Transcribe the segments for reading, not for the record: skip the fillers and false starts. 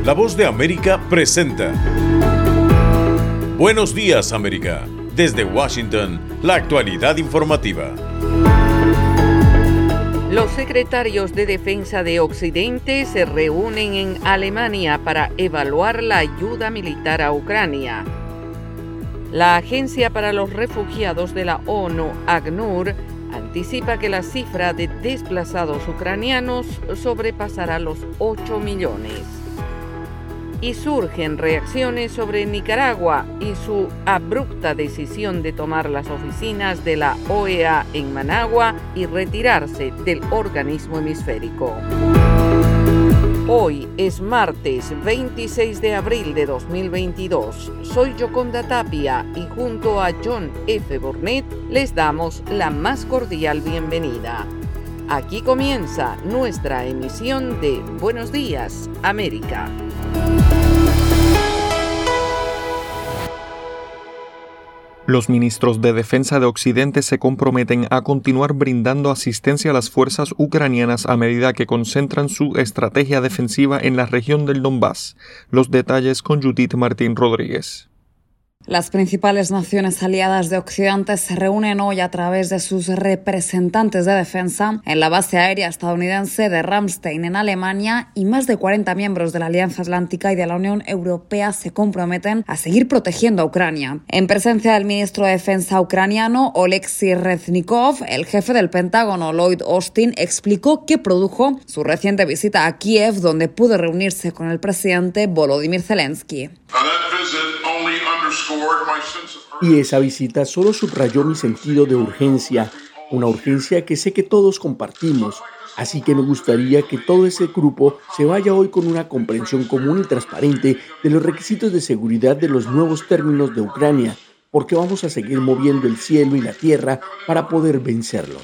La Voz de América presenta Buenos Días, América. Desde Washington, la actualidad informativa. Los secretarios de Defensa de Occidente se reúnen en Alemania para evaluar la ayuda militar a Ucrania. La Agencia para los Refugiados de la ONU, ACNUR, anticipa que la cifra de desplazados ucranianos sobrepasará los 8 millones. Y surgen reacciones sobre Nicaragua y su abrupta decisión de tomar las oficinas de la OEA en Managua y retirarse del organismo hemisférico. Hoy es martes 26 de abril de 2022. Soy Yoconda Tapia y junto a John F. Burnett les damos la más cordial bienvenida. Aquí comienza nuestra emisión de Buenos Días, América. Los ministros de Defensa de Occidente se comprometen a continuar brindando asistencia a las fuerzas ucranianas a medida que concentran su estrategia defensiva en la región del Donbass. Los detalles con Judith Martín Rodríguez. Las principales naciones aliadas de Occidente se reúnen hoy a través de sus representantes de defensa en la base aérea estadounidense de Ramstein en Alemania, y más de 40 miembros de la Alianza Atlántica y de la Unión Europea se comprometen a seguir protegiendo a Ucrania. En presencia del ministro de Defensa ucraniano Oleksiy Reznikov, el jefe del Pentágono Lloyd Austin explicó qué produjo su reciente visita a Kiev, donde pudo reunirse con el presidente Volodymyr Zelensky. Y esa visita solo subrayó mi sentido de urgencia, una urgencia que sé que todos compartimos. Así que me gustaría que todo ese grupo se vaya hoy con una comprensión común y transparente de los requisitos de seguridad de los nuevos términos de Ucrania, porque vamos a seguir moviendo el cielo y la tierra para poder vencerlos.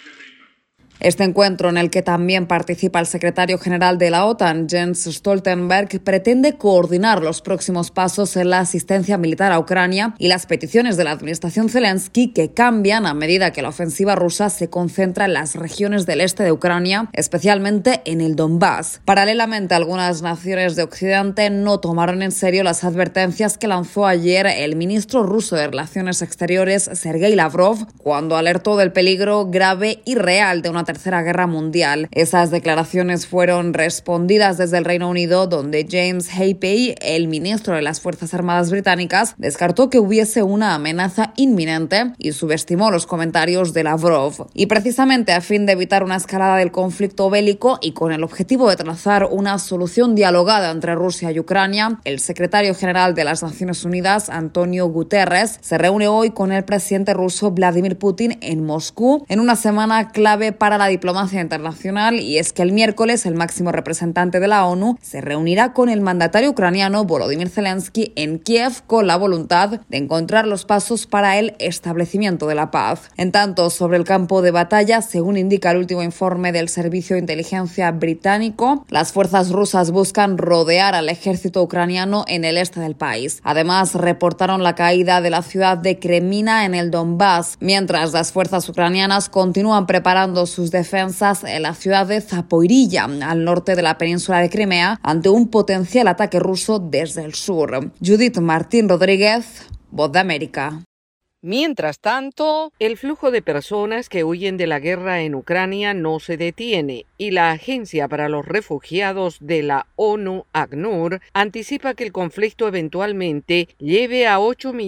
Este encuentro, en el que también participa el secretario general de la OTAN, Jens Stoltenberg, pretende coordinar los próximos pasos en la asistencia militar a Ucrania y las peticiones de la administración Zelensky, que cambian a medida que la ofensiva rusa se concentra en las regiones del este de Ucrania, especialmente en el Donbass. Paralelamente, algunas naciones de Occidente no tomaron en serio las advertencias que lanzó ayer el ministro ruso de Relaciones Exteriores, Sergei Lavrov, cuando alertó del peligro grave y real de una Tercera Guerra Mundial. Esas declaraciones fueron respondidas desde el Reino Unido, donde James Heapey, el ministro de las Fuerzas Armadas británicas, descartó que hubiese una amenaza inminente y subestimó los comentarios de Lavrov. Y precisamente a fin de evitar una escalada del conflicto bélico y con el objetivo de trazar una solución dialogada entre Rusia y Ucrania, el secretario general de las Naciones Unidas, Antonio Guterres, se reúne hoy con el presidente ruso Vladimir Putin en Moscú, en una semana clave para la diplomacia internacional, y es que el miércoles el máximo representante de la ONU se reunirá con el mandatario ucraniano Volodymyr Zelensky en Kiev, con la voluntad de encontrar los pasos para el establecimiento de la paz. En tanto, sobre el campo de batalla, según indica el último informe del Servicio de Inteligencia británico, las fuerzas rusas buscan rodear al ejército ucraniano en el este del país. Además, reportaron la caída de la ciudad de Kremina en el Donbass, mientras las fuerzas ucranianas continúan preparando sus defensas en la ciudad de Zaporizhia, al norte de la península de Crimea, ante un potencial ataque ruso desde el sur. Judith Martín Rodríguez, Voz de América. Mientras tanto, el flujo de personas que huyen de la guerra en Ucrania no se detiene, y la Agencia para los Refugiados de la ONU, ACNUR, anticipa que el conflicto eventualmente lleve a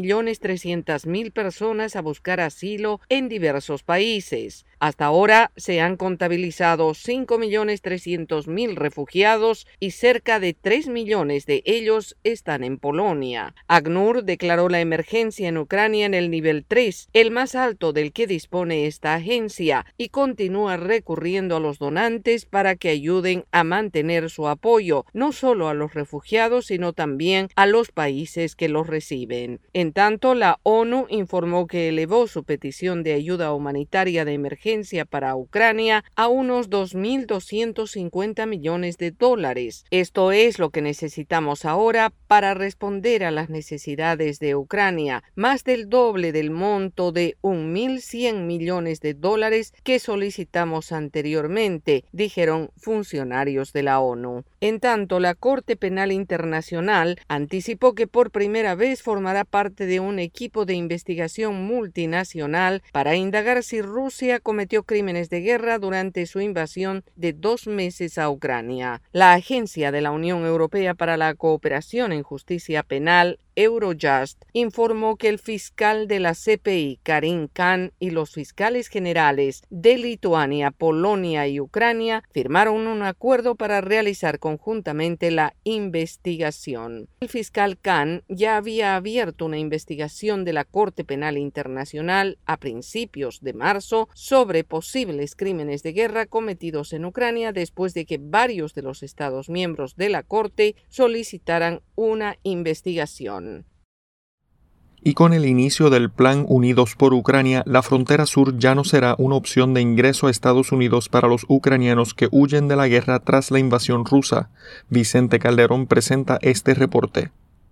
8.300.000 personas a buscar asilo en diversos países. Hasta ahora se han contabilizado 5.300.000 refugiados y cerca de 3 millones de ellos están en Polonia. ACNUR declaró la emergencia en Ucrania en el nivel 3, el más alto del que dispone esta agencia, y continúa recurriendo a los donantes para que ayuden a mantener su apoyo, no solo a los refugiados, sino también a los países que los reciben. En tanto, la ONU informó que elevó su petición de ayuda humanitaria de emergencia para Ucrania a unos 2.250 millones de dólares. Esto es lo que necesitamos ahora para responder a las necesidades de Ucrania, más del doble del monto de $1.100 millones que solicitamos anteriormente, dijeron funcionarios de la ONU. En tanto, la Corte Penal Internacional anticipó que por primera vez formará parte de un equipo de investigación multinacional para indagar si Rusia cometió crímenes de guerra durante su invasión de 2 meses a Ucrania. La Agencia de la Unión Europea para la Cooperación en Justicia Penal, Eurojust, informó que el fiscal de la CPI, Karim Khan, y los fiscales generales de Lituania, Polonia y Ucrania firmaron un acuerdo para realizar conjuntamente la investigación. El fiscal Khan ya había abierto una investigación de la Corte Penal Internacional a principios de marzo sobre posibles crímenes de guerra cometidos en Ucrania después de que varios de los Estados miembros de la Corte solicitaran una investigación. Y con el inicio del Plan Unidos por Ucrania, la frontera sur ya no será una opción de ingreso a Estados Unidos para los ucranianos que huyen de la guerra tras la invasión rusa. Vicente Calderón presenta este reporte.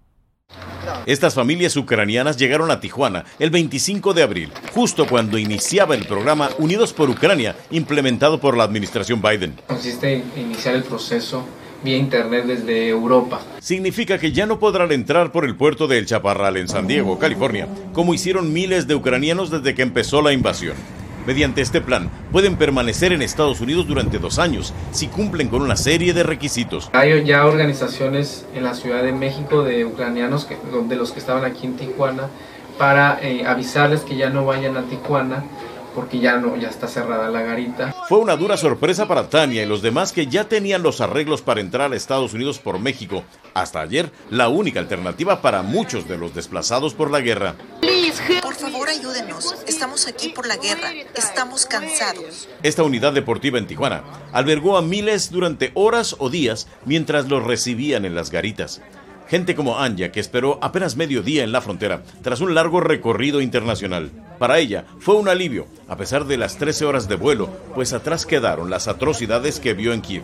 Estas familias ucranianas llegaron a Tijuana el 25 de abril, justo cuando iniciaba el programa Unidos por Ucrania, implementado por la administración Biden. Consiste en iniciar el proceso vía internet desde Europa. Significa que ya no podrán entrar por el puerto de El Chaparral en San Diego, California, como hicieron miles de ucranianos desde que empezó la invasión. Mediante este plan, pueden permanecer en Estados Unidos durante 2 años si cumplen con una serie de requisitos. Hay ya organizaciones en la Ciudad de México de ucranianos, de los que estaban aquí en Tijuana, para avisarles que ya no vayan a Tijuana, porque ya está cerrada la garita. Fue una dura sorpresa para Tania y los demás que ya tenían los arreglos para entrar a Estados Unidos por México. Hasta ayer, la única alternativa para muchos de los desplazados por la guerra. Por favor, ayúdenos. Estamos aquí por la guerra. Estamos cansados. Esta unidad deportiva en Tijuana albergó a miles durante horas o días mientras los recibían en las garitas. Gente como Anya, que esperó apenas mediodía en la frontera tras un largo recorrido internacional. Para ella fue un alivio, a pesar de las 13 horas de vuelo, pues atrás quedaron las atrocidades que vio en Kiev.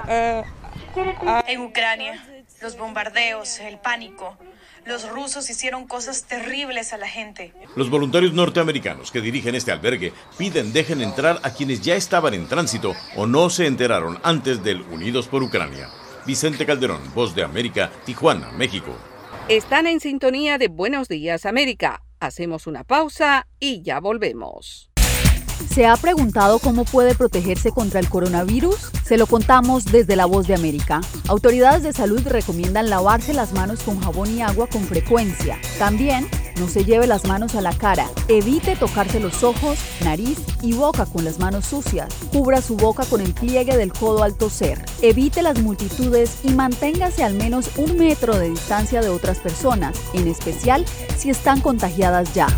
En Ucrania, los bombardeos, el pánico. Los rusos hicieron cosas terribles a la gente. Los voluntarios norteamericanos que dirigen este albergue piden dejen entrar a quienes ya estaban en tránsito o no se enteraron antes del Unidos por Ucrania. Vicente Calderón, Voz de América, Tijuana, México. Están en sintonía de Buenos Días, América. Hacemos una pausa y ya volvemos. ¿Se ha preguntado cómo puede protegerse contra el coronavirus? Se lo contamos desde La Voz de América. Autoridades de salud recomiendan lavarse las manos con jabón y agua con frecuencia. También, no se lleve las manos a la cara. Evite tocarse los ojos, nariz y boca con las manos sucias. Cubra su boca con el pliegue del codo al toser. Evite las multitudes y manténgase al menos 1 metro de distancia de otras personas, en especial si están contagiadas ya.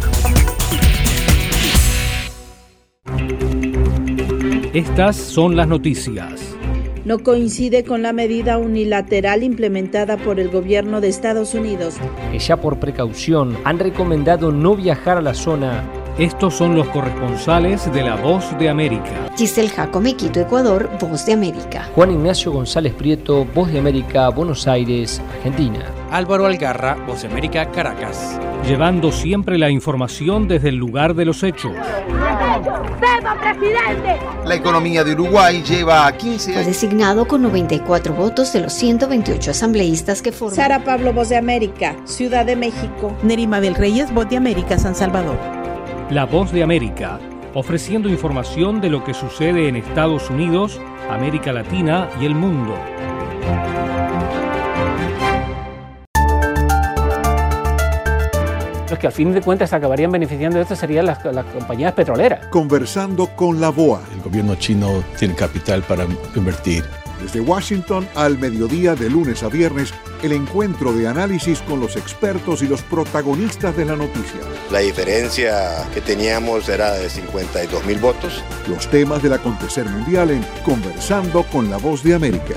Estas son las noticias. No coincide con la medida unilateral implementada por el gobierno de Estados Unidos. Que ya por precaución han recomendado no viajar a la zona. Estos son los corresponsales de La Voz de América. Giselle Jacome, Quito, Ecuador, Voz de América. Juan Ignacio González Prieto, Voz de América, Buenos Aires, Argentina. Álvaro Algarra, Voz de América, Caracas. Llevando siempre la información desde el lugar de los hechos. ¡Viva, presidente! La economía de Uruguay lleva 15 años. Fue designado con 94 votos de los 128 asambleístas que forman. Sara Pablo, Voz de América, Ciudad de México. Nerima Bel Reyes, Voz de América, San Salvador. La Voz de América, ofreciendo información de lo que sucede en Estados Unidos, América Latina y el mundo. Los que al fin de cuentas acabarían beneficiando de esto serían las compañías petroleras. Conversando con la BOA. El gobierno chino tiene capital para invertir. Desde Washington al mediodía de lunes a viernes, el encuentro de análisis con los expertos y los protagonistas de la noticia. La diferencia que teníamos era de 52.000 votos. Los temas del acontecer mundial en Conversando con la Voz de América.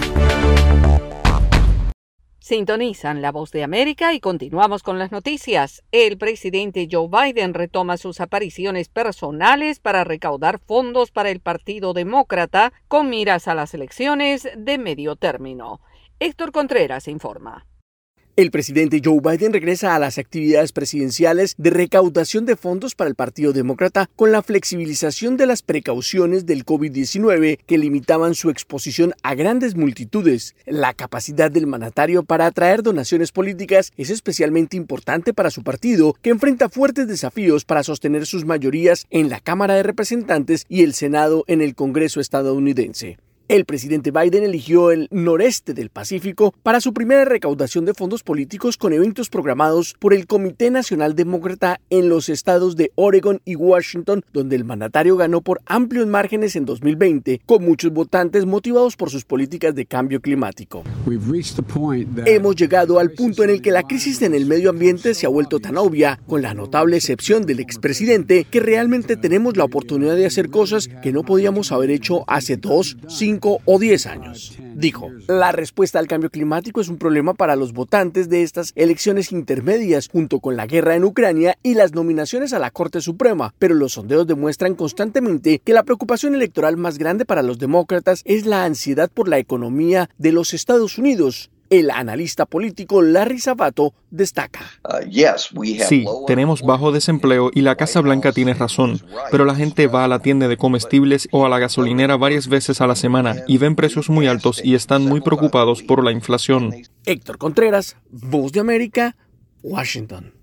Sintonizan La Voz de América y continuamos con las noticias. El presidente Joe Biden retoma sus apariciones personales para recaudar fondos para el Partido Demócrata con miras a las elecciones de medio término. Héctor Contreras informa. El presidente Joe Biden regresa a las actividades presidenciales de recaudación de fondos para el Partido Demócrata con la flexibilización de las precauciones del COVID-19 que limitaban su exposición a grandes multitudes. La capacidad del mandatario para atraer donaciones políticas es especialmente importante para su partido, que enfrenta fuertes desafíos para sostener sus mayorías en la Cámara de Representantes y el Senado en el Congreso estadounidense. El presidente Biden eligió el noreste del Pacífico para su primera recaudación de fondos políticos con eventos programados por el Comité Nacional Demócrata en los estados de Oregon y Washington, donde el mandatario ganó por amplios márgenes en 2020, con muchos votantes motivados por sus políticas de cambio climático. Hemos llegado al punto en el que la crisis en el medio ambiente se ha vuelto tan obvia, con la notable excepción del expresidente, que realmente tenemos la oportunidad de hacer cosas que no podíamos haber hecho hace 2, 5 o 10 años, dijo. La respuesta al cambio climático es un problema para los votantes de estas elecciones intermedias, junto con la guerra en Ucrania y las nominaciones a la Corte Suprema, pero los sondeos demuestran constantemente que la preocupación electoral más grande para los demócratas es la ansiedad por la economía de los Estados Unidos. El analista político Larry Sabato destaca. Sí, tenemos bajo desempleo y la Casa Blanca tiene razón, pero la gente va a la tienda de comestibles o a la gasolinera varias veces a la semana y ven precios muy altos y están muy preocupados por la inflación. Héctor Contreras, Voz de América, Washington.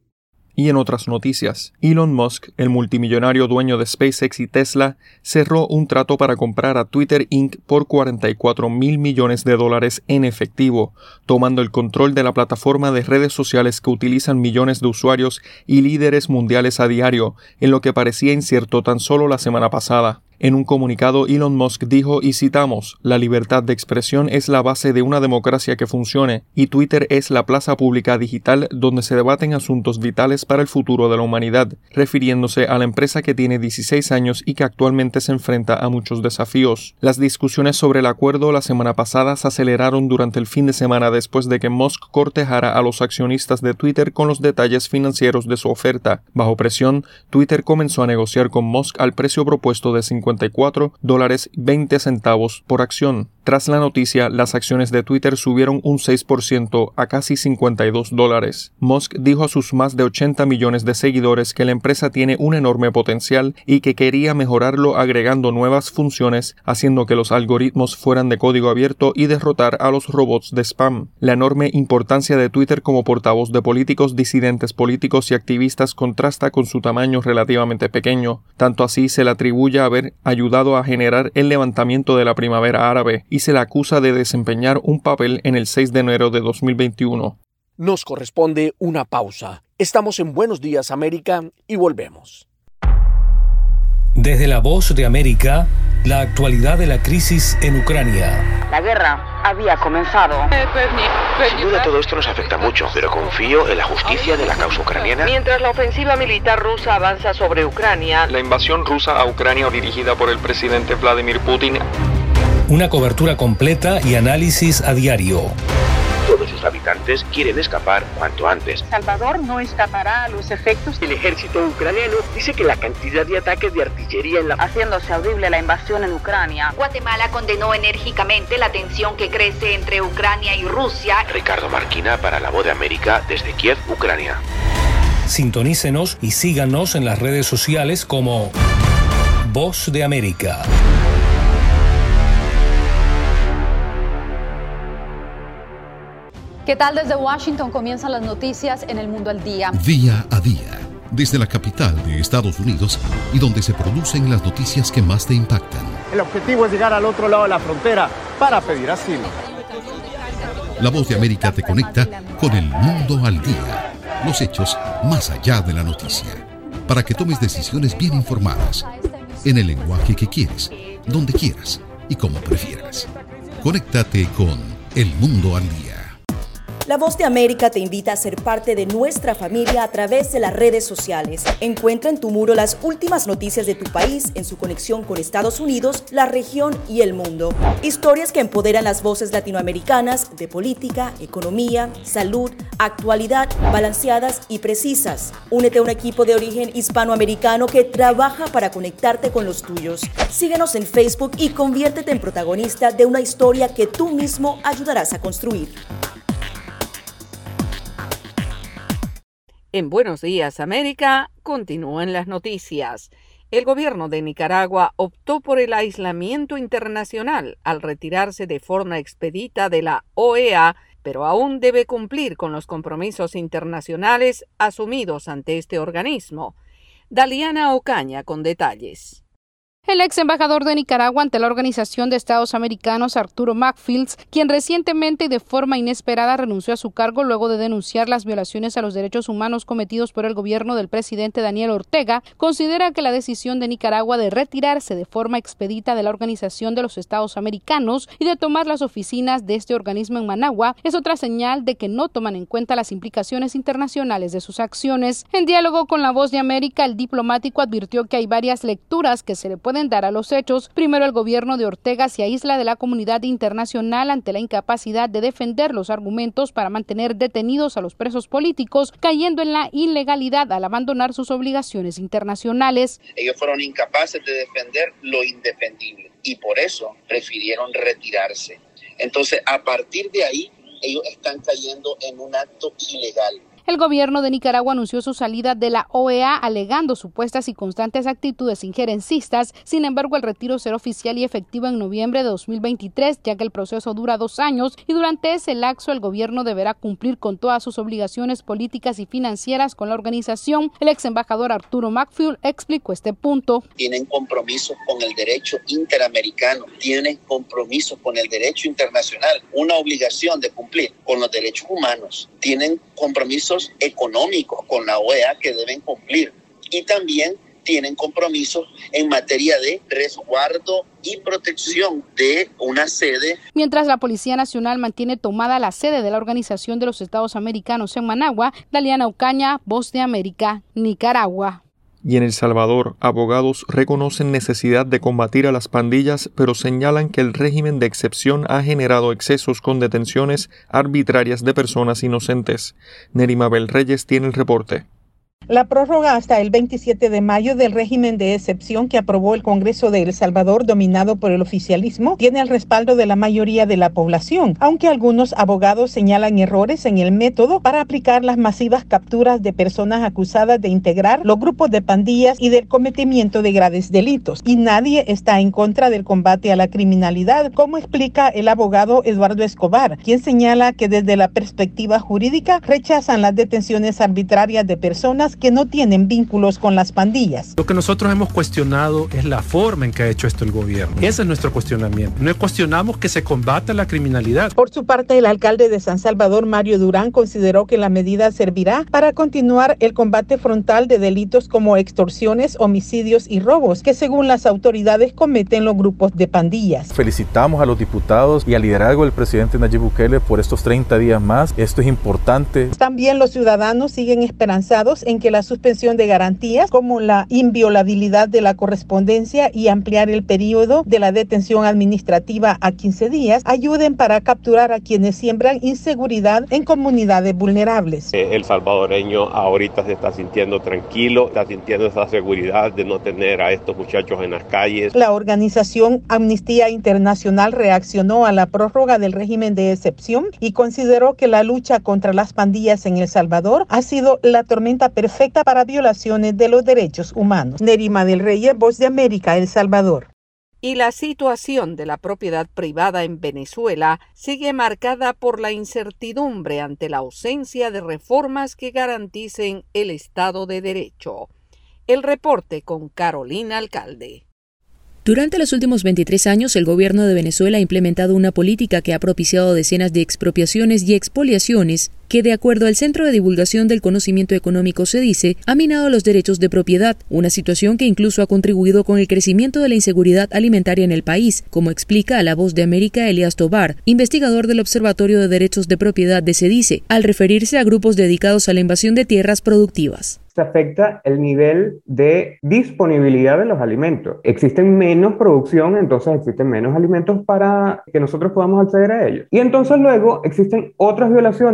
Y en otras noticias, Elon Musk, el multimillonario dueño de SpaceX y Tesla, cerró un trato para comprar a Twitter Inc. por $44 mil millones en efectivo, tomando el control de la plataforma de redes sociales que utilizan millones de usuarios y líderes mundiales a diario, en lo que parecía incierto tan solo la semana pasada. En un comunicado, Elon Musk dijo, y citamos, «La libertad de expresión es la base de una democracia que funcione, y Twitter es la plaza pública digital donde se debaten asuntos vitales para el futuro de la humanidad», refiriéndose a la empresa que tiene 16 años y que actualmente se enfrenta a muchos desafíos. Las discusiones sobre el acuerdo la semana pasada se aceleraron durante el fin de semana después de que Musk cortejara a los accionistas de Twitter con los detalles financieros de su oferta. Bajo presión, Twitter comenzó a negociar con Musk al precio propuesto de $54.20 por acción. Tras la noticia, las acciones de Twitter subieron un 6% a casi $52. Musk dijo a sus más de 80 millones de seguidores que la empresa tiene un enorme potencial y que quería mejorarlo agregando nuevas funciones, haciendo que los algoritmos fueran de código abierto y derrotar a los robots de spam. La enorme importancia de Twitter como portavoz de políticos, disidentes políticos y activistas contrasta con su tamaño relativamente pequeño. Tanto así se le atribuye haber ayudado a generar el levantamiento de la primavera árabe y se le acusa de desempeñar un papel en el 6 de enero de 2021. Nos corresponde una pausa. Estamos en Buenos Días América y volvemos. Desde la Voz de América, la actualidad de la crisis en Ucrania. La guerra había comenzado. Sin duda todo esto nos afecta mucho, pero confío en la justicia de la causa ucraniana. Mientras la ofensiva militar rusa avanza sobre Ucrania, la invasión rusa a Ucrania dirigida por el presidente Vladimir Putin. Una cobertura completa y análisis a diario. Todos sus habitantes quieren escapar cuanto antes. Salvador no escapará a los efectos. El ejército ucraniano dice que la cantidad de ataques de artillería en la... haciéndose audible la invasión en Ucrania. Guatemala condenó enérgicamente la tensión que crece entre Ucrania y Rusia. Ricardo Marquina para La Voz de América desde Kiev, Ucrania. Sintonícenos y síganos en las redes sociales como Voz de América. ¿Qué tal? Desde Washington comienzan las noticias en El Mundo al Día. Día a día, desde la capital de Estados Unidos y donde se producen las noticias que más te impactan. El objetivo es llegar al otro lado de la frontera para pedir asilo. La Voz de América te conecta con El Mundo al Día. Los hechos más allá de la noticia. Para que tomes decisiones bien informadas. En el lenguaje que quieres, donde quieras y como prefieras. Conéctate con El Mundo al Día. La Voz de América te invita a ser parte de nuestra familia a través de las redes sociales. Encuentra en tu muro las últimas noticias de tu país en su conexión con Estados Unidos, la región y el mundo. Historias que empoderan las voces latinoamericanas de política, economía, salud, actualidad, balanceadas y precisas. Únete a un equipo de origen hispanoamericano que trabaja para conectarte con los tuyos. Síguenos en Facebook y conviértete en protagonista de una historia que tú mismo ayudarás a construir. En Buenos Días, América, continúan las noticias. El gobierno de Nicaragua optó por el aislamiento internacional al retirarse de forma expedita de la OEA, pero aún debe cumplir con los compromisos internacionales asumidos ante este organismo. Daliana Ocaña con detalles. El ex embajador de Nicaragua ante la Organización de Estados Americanos, Arturo McFields, quien recientemente y de forma inesperada renunció a su cargo luego de denunciar las violaciones a los derechos humanos cometidos por el gobierno del presidente Daniel Ortega, considera que la decisión de Nicaragua de retirarse de forma expedita de la Organización de los Estados Americanos y de tomar las oficinas de este organismo en Managua es otra señal de que no toman en cuenta las implicaciones internacionales de sus acciones. En diálogo con La Voz de América, el diplomático advirtió que hay varias lecturas que se le pueden dar a los hechos. Primero, el gobierno de Ortega se aísla de la comunidad internacional ante la incapacidad de defender los argumentos para mantener detenidos a los presos políticos, cayendo en la ilegalidad al abandonar sus obligaciones internacionales. Ellos fueron incapaces de defender lo indefendible y por eso prefirieron retirarse. Entonces, a partir de ahí, ellos están cayendo en un acto ilegal. El gobierno de Nicaragua anunció su salida de la OEA alegando supuestas y constantes actitudes injerencistas. Sin embargo, el retiro será oficial y efectivo en noviembre de 2023, ya que el proceso dura 2 años y durante ese lapso el gobierno deberá cumplir con todas sus obligaciones políticas y financieras con la organización. El ex embajador Arturo McField explicó este punto. Tienen compromisos con el derecho interamericano, tienen compromisos con el derecho internacional, una obligación de cumplir con los derechos humanos, tienen compromisos económicos con la OEA que deben cumplir y también tienen compromisos en materia de resguardo y protección de una sede. Mientras la Policía Nacional mantiene tomada la sede de la Organización de los Estados Americanos en Managua, Daliana Ocaña, Voz de América, Nicaragua. Y en El Salvador, abogados reconocen necesidad de combatir a las pandillas, pero señalan que el régimen de excepción ha generado excesos con detenciones arbitrarias de personas inocentes. Nerimabel Reyes tiene el reporte. La prórroga hasta el 27 de mayo del régimen de excepción que aprobó el Congreso de El Salvador, dominado por el oficialismo, tiene el respaldo de la mayoría de la población, aunque algunos abogados señalan errores en el método para aplicar las masivas capturas de personas acusadas de integrar los grupos de pandillas y del cometimiento de graves delitos. Y nadie está en contra del combate a la criminalidad, como explica el abogado Eduardo Escobar, quien señala que desde la perspectiva jurídica rechazan las detenciones arbitrarias de personas que no tienen vínculos con las pandillas. Lo que nosotros hemos cuestionado es la forma en que ha hecho esto el gobierno. Ese es nuestro cuestionamiento. No cuestionamos que se combata la criminalidad. Por su parte, el alcalde de San Salvador, Mario Durán, consideró que la medida servirá para continuar el combate frontal de delitos como extorsiones, homicidios y robos, que según las autoridades cometen los grupos de pandillas. Felicitamos a los diputados y al liderazgo del presidente Nayib Bukele por estos 30 días más. Esto es importante. También los ciudadanos siguen esperanzados en que la suspensión de garantías como la inviolabilidad de la correspondencia y ampliar el periodo de la detención administrativa a 15 días ayuden para capturar a quienes siembran inseguridad en comunidades vulnerables. El salvadoreño ahorita se está sintiendo tranquilo, está sintiendo esa seguridad de no tener a estos muchachos en las calles. La organización Amnistía Internacional reaccionó a la prórroga del régimen de excepción y consideró que la lucha contra las pandillas en El Salvador ha sido la tormenta perfecta para violaciones de los derechos humanos. Nerima del Reyes, Voz de América, El Salvador. Y la situación de la propiedad privada en Venezuela sigue marcada por la incertidumbre ante la ausencia de reformas que garanticen el Estado de Derecho. El reporte con Carolina Alcalde. Durante los últimos 23 años, el gobierno de Venezuela ha implementado una política que ha propiciado decenas de expropiaciones y expoliaciones que, de acuerdo al Centro de Divulgación del Conocimiento Económico CEDICE, ha minado los derechos de propiedad, una situación que incluso ha contribuido con el crecimiento de la inseguridad alimentaria en el país, como explica a La Voz de América Elías Tobar, investigador del Observatorio de Derechos de Propiedad de CEDICE, al referirse a grupos dedicados a la invasión de tierras productivas. Se afecta el nivel de disponibilidad de los alimentos. Existen menos producción, entonces existen menos alimentos para que nosotros podamos acceder a ellos. Y entonces luego existen otras violaciones a los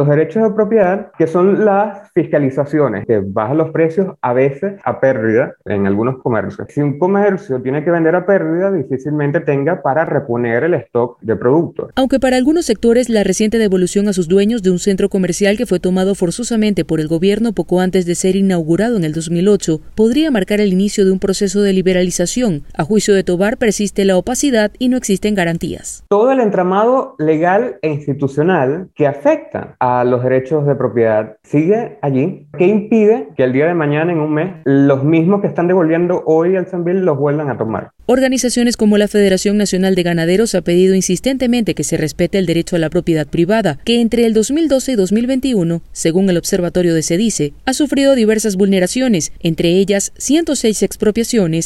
los derechos de propiedad, que son las fiscalizaciones, que bajan los precios a veces a pérdida en algunos comercios. Si un comercio tiene que vender a pérdida, difícilmente tenga para reponer el stock de productos. Aunque para algunos sectores la reciente devolución a sus dueños de un centro comercial que fue tomado forzosamente por el gobierno poco antes de ser inaugurado en el 2008 podría marcar el inicio de un proceso de liberalización, a juicio de Tovar persiste la opacidad y no existen garantías. Todo el entramado legal e institucional que afecta a los derechos de propiedad sigue allí. ¿Qué impide que el día de mañana, en un mes, los mismos que están devolviendo hoy al Sambil los vuelvan a tomar? Organizaciones como la Federación Nacional de Ganaderos ha pedido insistentemente que se respete el derecho a la propiedad privada, que entre el 2012 y 2021, según el Observatorio de SEDICE, ha sufrido diversas vulneraciones, entre ellas 106 expropiaciones,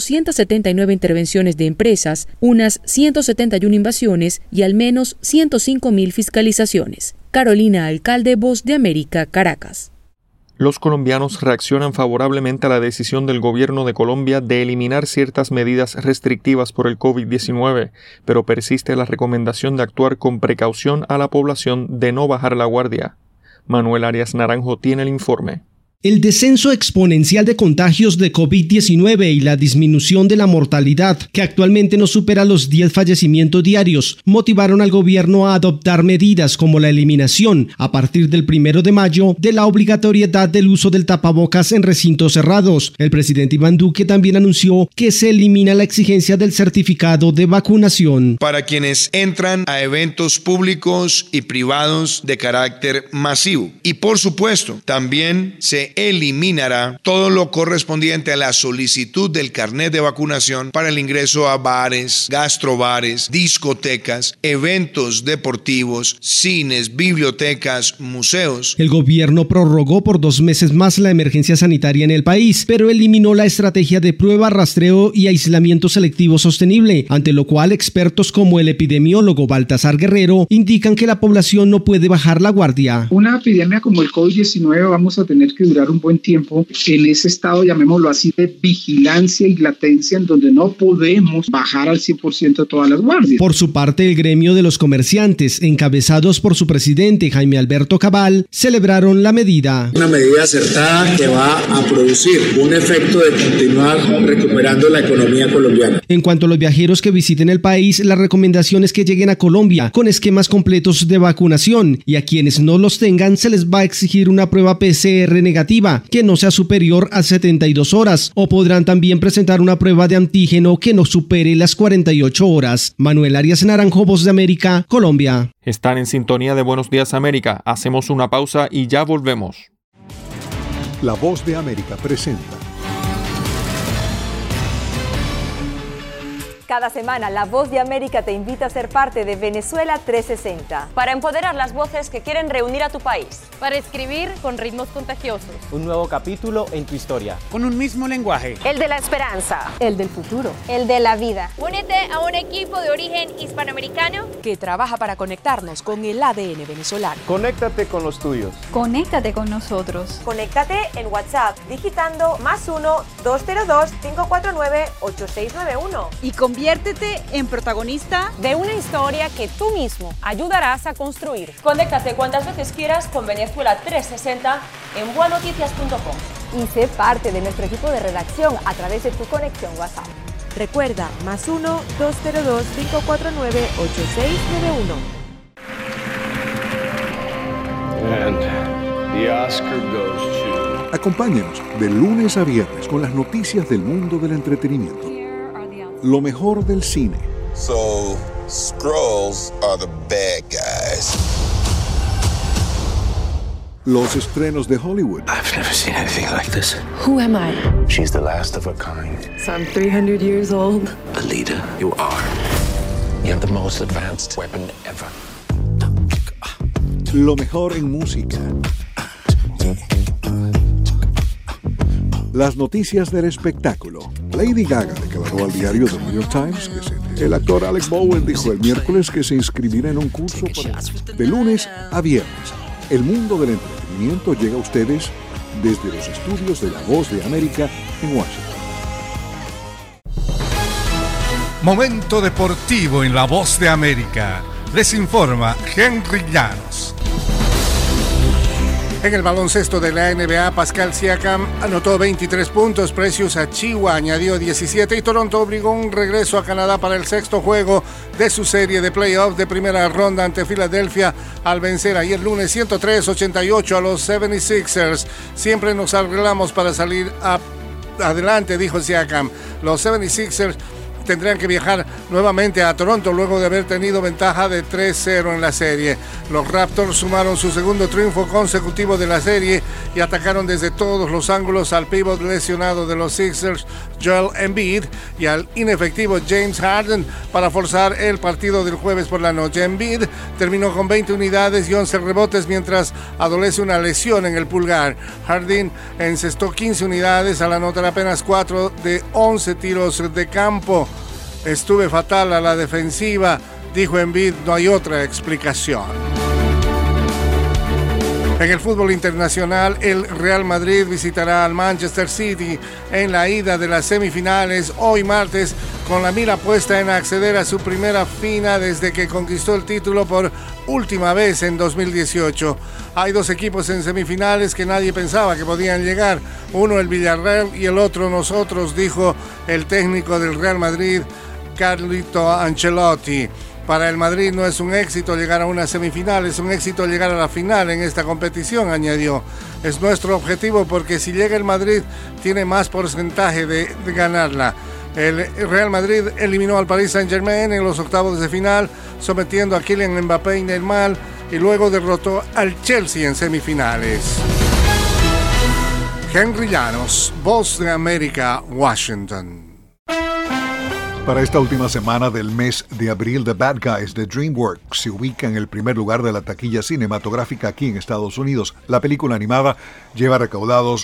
279 intervenciones de empresas, unas 171 invasiones y al menos 105.000 fiscalizaciones. Carolina Alcalde, Voz de América, Caracas. Los colombianos reaccionan favorablemente a la decisión del gobierno de Colombia de eliminar ciertas medidas restrictivas por el COVID-19, pero persiste la recomendación de actuar con precaución a la población de no bajar la guardia. Manuel Arias Naranjo tiene el informe. El descenso exponencial de contagios de COVID-19 y la disminución de la mortalidad, que actualmente no supera los 10 fallecimientos diarios, motivaron al gobierno a adoptar medidas como la eliminación, a partir del 1 de mayo, de la obligatoriedad del uso del tapabocas en recintos cerrados. El presidente Iván Duque también anunció que se elimina la exigencia del certificado de vacunación. Para quienes entran a eventos públicos y privados de carácter masivo. Y por supuesto, también se eliminará todo lo correspondiente a la solicitud del carnet de vacunación para el ingreso a bares, gastrobares, discotecas, eventos deportivos, cines, bibliotecas, museos. El gobierno prorrogó por 2 meses más la emergencia sanitaria en el país, pero eliminó la estrategia de prueba, rastreo y aislamiento selectivo sostenible, ante lo cual expertos como el epidemiólogo Baltasar Guerrero indican que la población no puede bajar la guardia. Una epidemia como el COVID-19 vamos a tener que durar un buen tiempo en ese estado, llamémoslo así, de vigilancia y latencia, en donde no podemos bajar al 100% todas las guardias. Por su parte, el gremio de los comerciantes, encabezados por su presidente Jaime Alberto Cabal, celebraron la medida. Una medida acertada que va a producir un efecto de continuar recuperando la economía colombiana. En cuanto a los viajeros que visiten el país, la recomendación es que lleguen a Colombia con esquemas completos de vacunación, y a quienes no los tengan se les va a exigir una prueba PCR negativa que no sea superior a 72 horas, o podrán también presentar una prueba de antígeno que no supere las 48 horas. Manuel Arias Naranjo, Voz de América, Colombia. Están en sintonía de Buenos Días América. Hacemos una pausa y ya volvemos. La Voz de América presenta. Cada semana, La Voz de América te invita a ser parte de Venezuela 360. Para empoderar las voces que quieren reunir a tu país. Para escribir con ritmos contagiosos. Un nuevo capítulo en tu historia. Con un mismo lenguaje. El de la esperanza. El del futuro. El de la vida. Únete a un equipo de origen hispanoamericano que trabaja para conectarnos con el ADN venezolano. Conéctate con los tuyos. Conéctate con nosotros. Conéctate en WhatsApp digitando +1-202-549-8691. Y conviértete en protagonista de una historia que tú mismo ayudarás a construir. Conéctate cuantas veces quieras con Venezuela 360 en buenoticias.com. Y sé parte de nuestro equipo de redacción a través de tu conexión WhatsApp. Recuerda, +1-202-549-8691. And the Oscar goes to... Acompáñenos de lunes a viernes con las noticias del mundo del entretenimiento. Lo mejor del cine. So, Skrulls are the bad guys. Los estrenos de Hollywood. I've never seen anything like this. Who am I? She's the last of her kind. So I'm 300 years old. A leader, you are. You have the most advanced weapon ever. Lo mejor en música. Las noticias del espectáculo. Lady Gaga declaró al diario The New York Times que el actor Alec Bowen dijo el miércoles que se inscribirá en un curso de lunes a viernes. El mundo del entretenimiento llega a ustedes desde los estudios de La Voz de América en Washington. Momento deportivo en La Voz de América. Les informa Henry Llanos. En el baloncesto de la NBA, Pascal Siakam anotó 23 puntos, Precious Achiuwa añadió 17 y Toronto obligó un regreso a Canadá para el sexto juego de su serie de playoff de primera ronda ante Filadelfia al vencer ayer lunes 103-88 a los 76ers. Siempre nos arreglamos para salir adelante, dijo Siakam. Los 76ers tendrán que viajar nuevamente a Toronto luego de haber tenido ventaja de 3-0 en la serie. Los Raptors sumaron su segundo triunfo consecutivo de la serie y atacaron desde todos los ángulos al pívot lesionado de los Sixers, Joel Embiid, y al inefectivo James Harden para forzar el partido del jueves por la noche. Embiid terminó con 20 unidades y 11 rebotes mientras adolece una lesión en el pulgar. Harden encestó 15 unidades al anotar apenas 4 de 11 tiros de campo. Estuve fatal a la defensiva, dijo Embiid, no hay otra explicación. En el fútbol internacional, el Real Madrid visitará al Manchester City en la ida de las semifinales hoy martes, con la mira puesta en acceder a su primera fina desde que conquistó el título por última vez en 2018. Hay dos equipos en semifinales que nadie pensaba que podían llegar, uno el Villarreal y el otro nosotros, dijo el técnico del Real Madrid, Carlo Ancelotti. Para el Madrid no es un éxito llegar a una semifinal, es un éxito llegar a la final en esta competición, añadió. Es nuestro objetivo porque si llega el Madrid tiene más porcentaje de ganarla. El Real Madrid eliminó al Paris Saint-Germain en los octavos de final, sometiendo a Kylian Mbappé y Neymar, y luego derrotó al Chelsea en semifinales. Henry Llanos, Voz de América, Washington. Para esta última semana del mes de abril, The Bad Guys de DreamWorks se ubica en el primer lugar de la taquilla cinematográfica aquí en Estados Unidos. La película animada lleva recaudados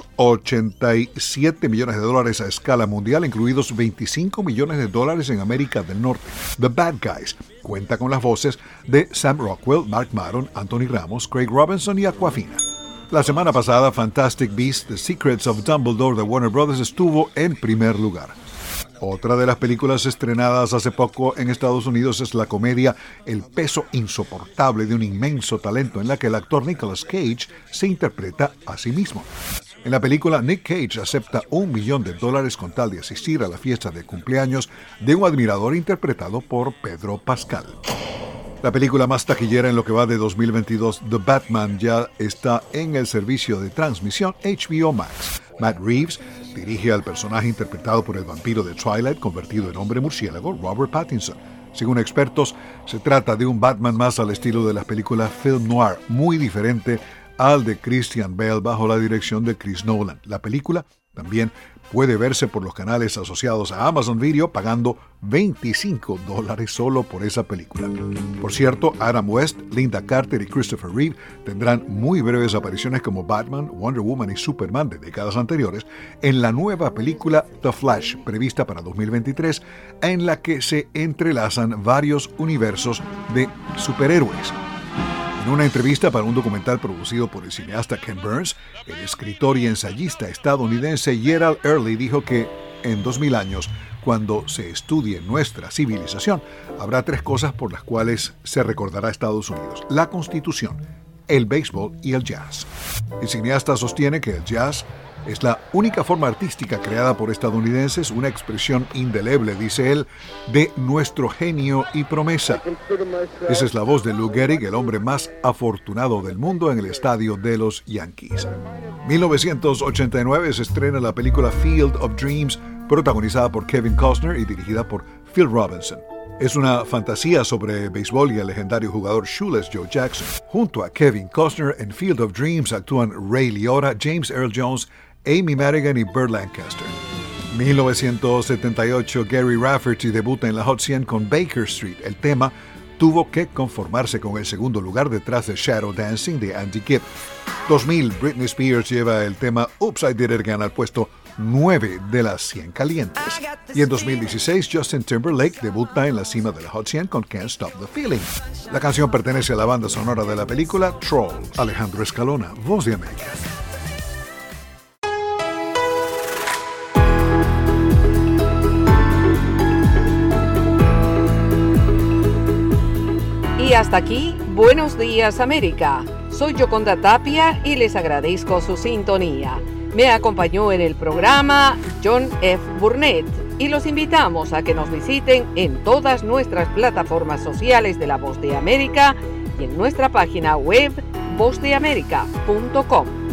$87 millones a escala mundial, incluidos $25 millones en América del Norte. The Bad Guys cuenta con las voces de Sam Rockwell, Mark Maron, Anthony Ramos, Craig Robinson y Aquafina. La semana pasada, Fantastic Beasts: The Secrets of Dumbledore de Warner Bros. Estuvo en primer lugar. Otra de las películas estrenadas hace poco en Estados Unidos es la comedia El peso insoportable de un inmenso talento, en la que el actor Nicolas Cage se interpreta a sí mismo. En la película, Nick Cage acepta $1 millón con tal de asistir a la fiesta de cumpleaños de un admirador interpretado por Pedro Pascal. La película más taquillera en lo que va de 2022, The Batman, ya está en el servicio de transmisión HBO Max. Matt Reeves dirige al personaje interpretado por el vampiro de Twilight convertido en hombre murciélago, Robert Pattinson. Según expertos, se trata de un Batman más al estilo de las películas film noir, muy diferente al de Christian Bale bajo la dirección de Chris Nolan. La película también puede verse por los canales asociados a Amazon Video, pagando $25 solo por esa película. Por cierto, Adam West, Linda Carter y Christopher Reeve tendrán muy breves apariciones como Batman, Wonder Woman y Superman de décadas anteriores en la nueva película The Flash, prevista para 2023, en la que se entrelazan varios universos de superhéroes. En una entrevista para un documental producido por el cineasta Ken Burns, el escritor y ensayista estadounidense Gerald Early dijo que en 2000 años, cuando se estudie nuestra civilización, habrá 3 cosas por las cuales se recordará a Estados Unidos: la Constitución, el béisbol y el jazz. El cineasta sostiene que el jazz es la única forma artística creada por estadounidenses, una expresión indeleble, dice él, de nuestro genio y promesa. Esa es la voz de Lou Gehrig, el hombre más afortunado del mundo en el estadio de los Yankees. 1989 se estrena la película Field of Dreams, protagonizada por Kevin Costner y dirigida por Phil Robinson. Es una fantasía sobre béisbol y el legendario jugador shoeless Joe Jackson. Junto a Kevin Costner en Field of Dreams actúan Ray Liotta, James Earl Jones, Amy Madigan y Burt Lancaster. 1978, Gary Rafferty debuta en la Hot 100 con Baker Street. El tema tuvo que conformarse con el segundo lugar detrás de Shadow Dancing de Andy Gibb. 2000, Britney Spears lleva el tema Oops, I Did It Again al puesto 9 de las 100 calientes. Y en 2016, Justin Timberlake debuta en la cima de la Hot 100 con Can't Stop the Feeling. La canción pertenece a la banda sonora de la película Troll. Alejandro Escalona, Voz de América. Y hasta aquí, Buenos Días América. Soy Yoconda Tapia y les agradezco su sintonía. Me acompañó en el programa John F. Burnett y los invitamos a que nos visiten en todas nuestras plataformas sociales de La Voz de América y en nuestra página web vozdeamerica.com.